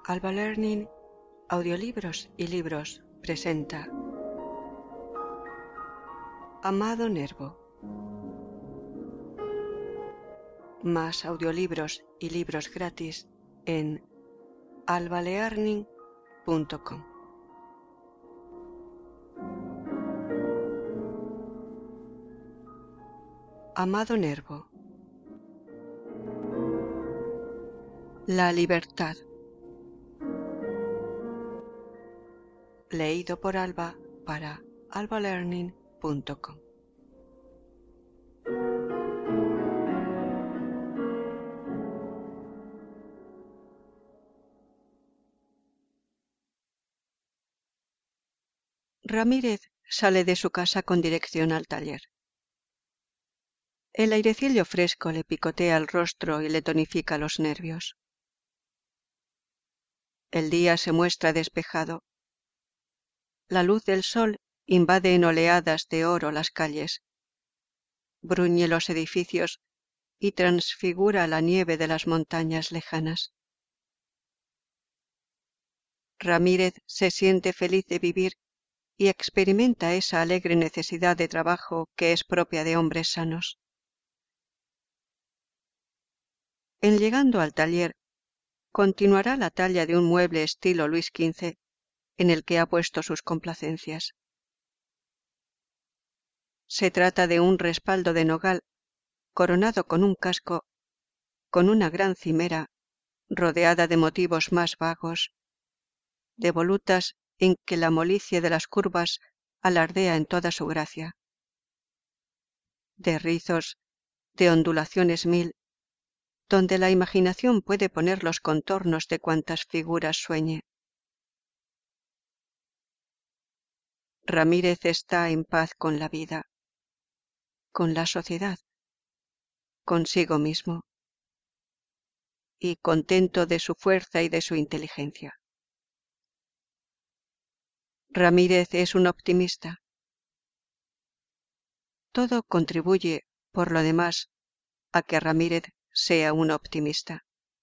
Alba Learning, Audiolibros y Libros presenta Amado Nervo. Más audiolibros y libros gratis en albalearning.com. Amado Nervo. La libertad. Leído por Alba para albalearning.com. Ramírez sale de su casa con dirección al taller. El airecillo fresco le picotea el rostro y le tonifica los nervios. El día se muestra despejado. La luz del sol invade en oleadas de oro las calles, bruñe los edificios y transfigura la nieve de las montañas lejanas. Ramírez se siente feliz de vivir y experimenta esa alegre necesidad de trabajo que es propia de hombres sanos. En llegando al taller, continuará la talla de un mueble estilo Luis XV en el que ha puesto sus complacencias. Se trata de un respaldo de nogal coronado con un casco, con una gran cimera rodeada de motivos más vagos, de volutas en que la molicie de las curvas alardea en toda su gracia, de rizos, de ondulaciones mil, donde la imaginación puede poner los contornos de cuantas figuras sueñe. Ramírez está en paz con la vida, con la sociedad, consigo mismo, y contento de su fuerza y de su inteligencia. Ramírez es un optimista. Todo contribuye, por lo demás, a que Ramírez sea un optimista.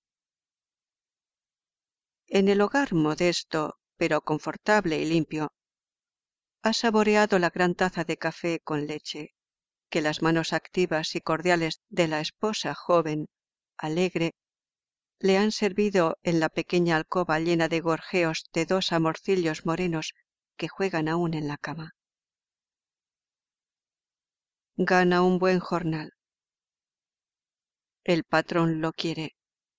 En el hogar modesto, pero confortable y limpio, ha saboreado la gran taza de café con leche que las manos activas y cordiales de la esposa joven, alegre, le han servido en la pequeña alcoba llena de gorjeos de dos amorcillos morenos que juegan aún en la cama. Gana un buen jornal. El patrón lo quiere.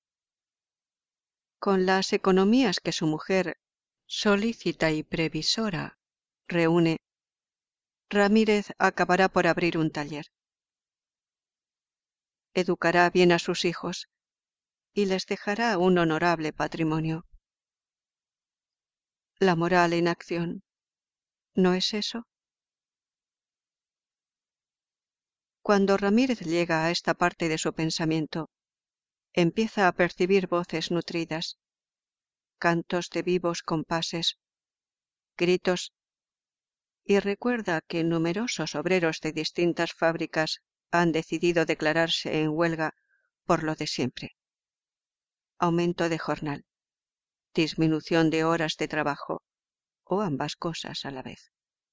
Con las economías que su mujer, solícita y previsora, reúne, Ramírez acabará por abrir un taller. Educará bien a sus hijos y les dejará un honorable patrimonio. La moral en acción, ¿no es eso? Cuando Ramírez llega a esta parte de su pensamiento, empieza a percibir voces nutridas, cantos de vivos compases, gritos, y recuerda que numerosos obreros de distintas fábricas han decidido declararse en huelga por lo de siempre. Aumento de jornal, disminución de horas de trabajo, o ambas cosas a la vez.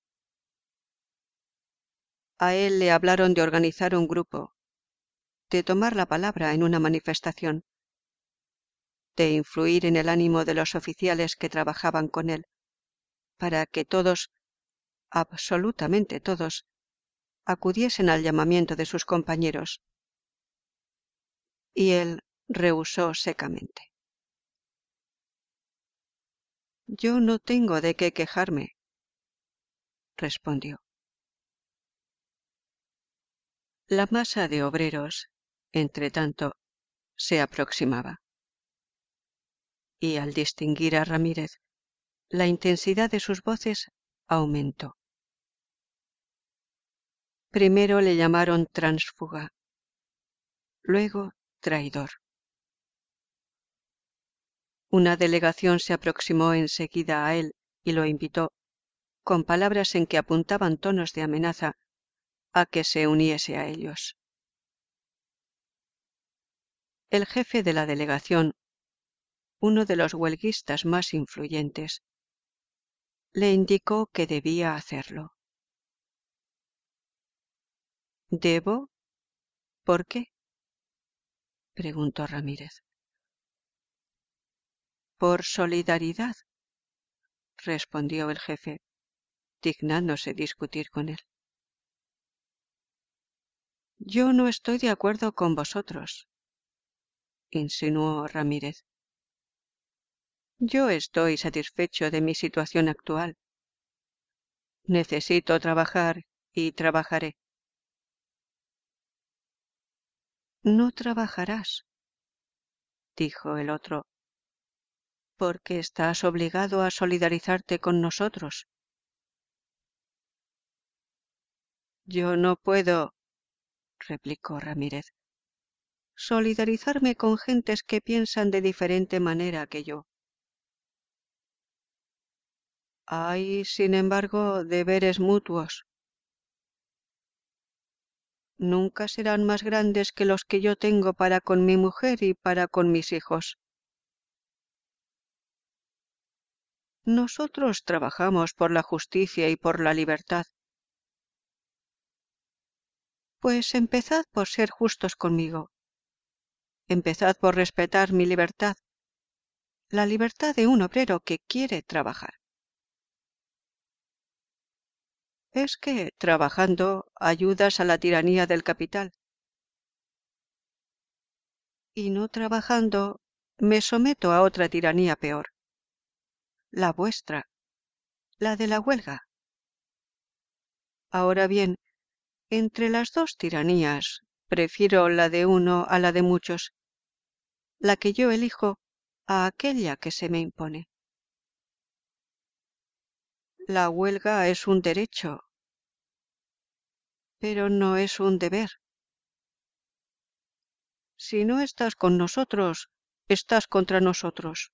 A él le hablaron de organizar un grupo, de tomar la palabra en una manifestación, de influir en el ánimo de los oficiales que trabajaban con él, para que todos, absolutamente todos, acudiesen al llamamiento de sus compañeros. Y él rehusó secamente. Yo no tengo de qué quejarme, respondió. La masa de obreros, entretanto, se aproximaba. Y al distinguir a Ramírez, la intensidad de sus voces aumentó. Primero le llamaron tránsfuga, luego traidor. Una delegación se aproximó enseguida a él y lo invitó, con palabras en que apuntaban tonos de amenaza, a que se uniese a ellos. El jefe de la delegación, uno de los huelguistas más influyentes, le indicó que debía hacerlo. ¿Debo? ¿Por qué?, preguntó Ramírez. Por solidaridad, respondió el jefe, dignándose discutir con él. Yo no estoy de acuerdo con vosotros, insinuó Ramírez. Yo estoy satisfecho de mi situación actual. Necesito trabajar y trabajaré. No trabajarás, dijo el otro, porque estás obligado a solidarizarte con nosotros. Yo no puedo, replicó Ramírez, solidarizarme con gentes que piensan de diferente manera que yo. Hay, sin embargo, deberes mutuos. Nunca serán más grandes que los que yo tengo para con mi mujer y para con mis hijos. Nosotros trabajamos por la justicia y por la libertad. Pues empezad por ser justos conmigo. Empezad por respetar mi libertad, la libertad de un obrero que quiere trabajar. Es que, trabajando, ayudas a la tiranía del capital. Y no trabajando, me someto a otra tiranía peor. La vuestra, la de la huelga. Ahora bien, entre las dos tiranías, prefiero la de uno a la de muchos, la que yo elijo a aquella que se me impone. La huelga es un derecho, pero no es un deber. Si no estás con nosotros, estás contra nosotros.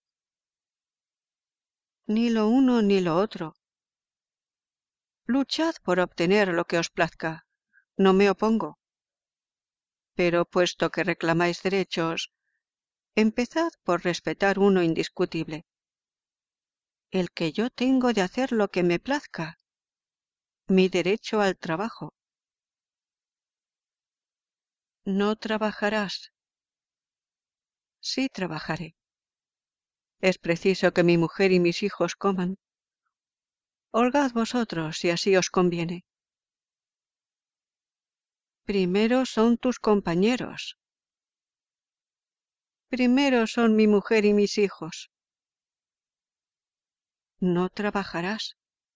Ni lo uno ni lo otro. Luchad por obtener lo que os plazca. No me opongo. Pero puesto que reclamáis derechos, empezad por respetar uno indiscutible, el que yo tengo de hacer lo que me plazca, mi derecho al trabajo. No trabajarás. Sí trabajaré. Es preciso que mi mujer y mis hijos coman. Holgad vosotros si así os conviene. Primero son tus compañeros. Primero son mi mujer y mis hijos. No trabajarás.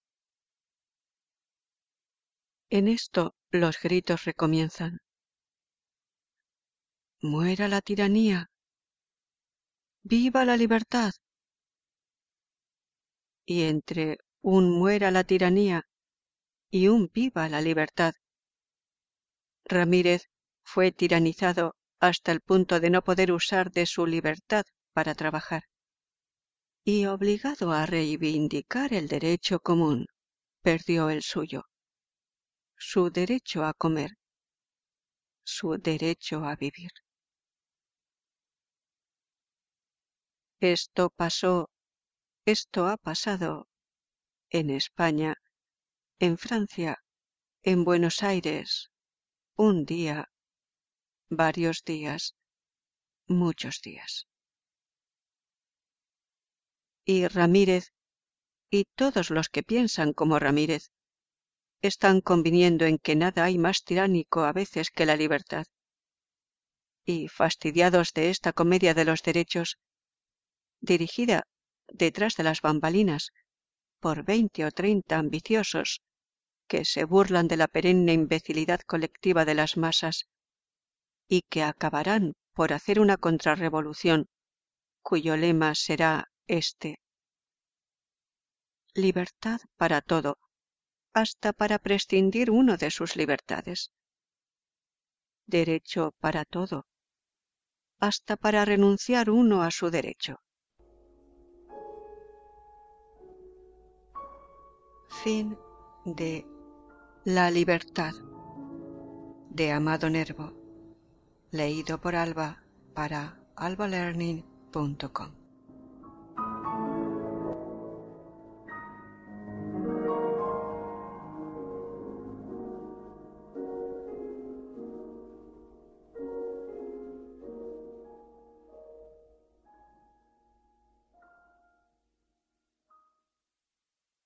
En esto los gritos recomienzan. Muera la tiranía. ¡Viva la libertad! Y entre un muera la tiranía y un viva la libertad, Ramírez fue tiranizado hasta el punto de no poder usar de su libertad para trabajar. Y obligado a reivindicar el derecho común, perdió el suyo, su derecho a comer, su derecho a vivir. Esto ha pasado en España, en Francia, en Buenos Aires, un día, varios días, muchos días. Y Ramírez, y todos los que piensan como Ramírez, están conviniendo en que nada hay más tiránico a veces que la libertad. Y fastidiados de esta comedia de los derechos, dirigida detrás de las bambalinas por 20 o 30 ambiciosos que se burlan de la perenne imbecilidad colectiva de las masas y que acabarán por hacer una contrarrevolución cuyo lema será este: libertad para todo, hasta para prescindir uno de sus libertades; derecho para todo, hasta para renunciar uno a su derecho. Fin de La libertad, de Amado Nervo, leído por Alba para Alba Learning punto com.